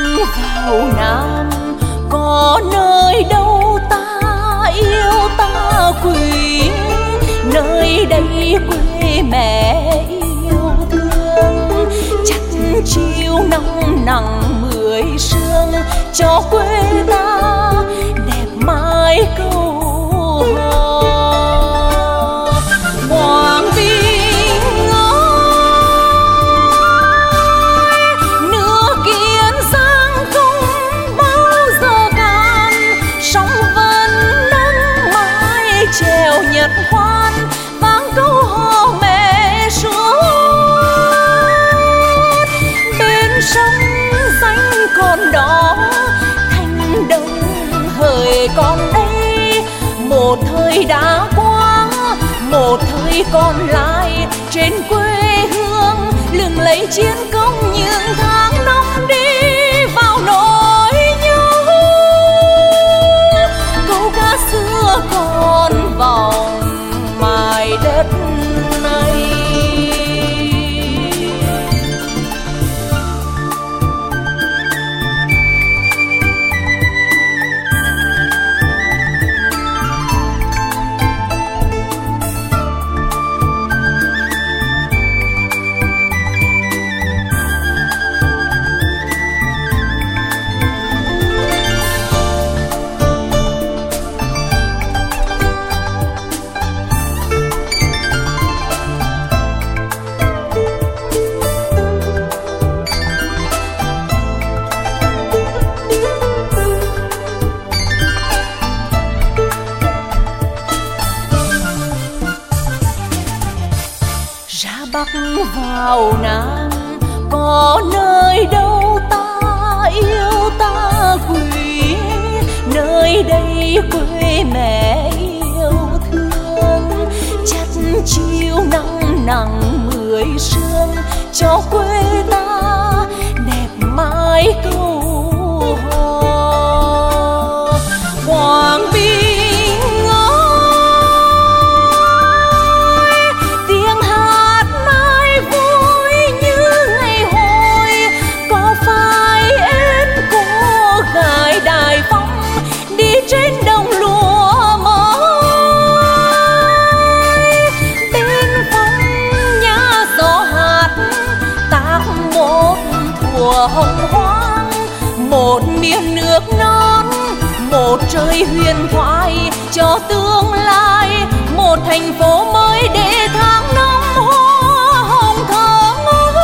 vào Nam, có nơi đâu ta yêu ta quý, nơi đây quê mẹ yêu thương. Chắc chiều nắng nắng mười sương cho quê ta đẹp mãi câu hò. Quảng Bình ơi, nước Kiên Giang không bao giờ cạn, sóng vẫn nâng mãi chèo nhật khoan, vang câu hò mẹ suốt. Bên sông danh còn đó, thanh đông hỡi còn đây, một thời đã qua, một thời còn lại trên quê hương, lừng lấy chiến công những tháng năm đi vào nỗi nhớ. Câu ca xưa còn vòng mãi đất này. Bắc vào Nam, có nơi đâu ta yêu ta quý, nơi đây quê mẹ yêu thương. Chắc chiều nắng nắng mười sương cho quê ta đẹp mãi câu hò. Quảng Bình trên đồng lúa mới, bên phong nhà gió hát tác một thuở hồng hoang. Một miền nước non, một trời huyền thoại cho tương lai, một thành phố mới để tháng năm hoa hồng thơm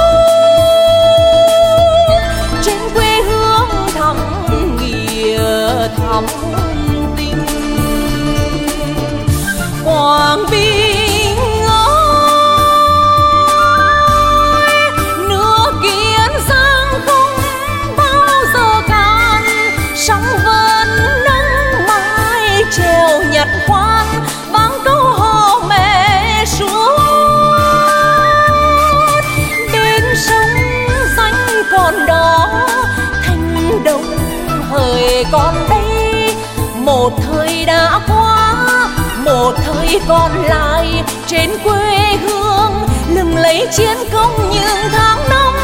trên quê hương thắm nghĩa thắm. Quảng Bình ơi, nước Kiên Giang không bao giờ cạn, sóng vẫn nâng mãi chèo nhật khoan, vang câu hò mẹ suốt. Bên sông danh còn đó, thanh đông hỡi còn đây, một thời đã qua, một thời còn lại trên quê hương, lừng lấy chiến công những tháng năm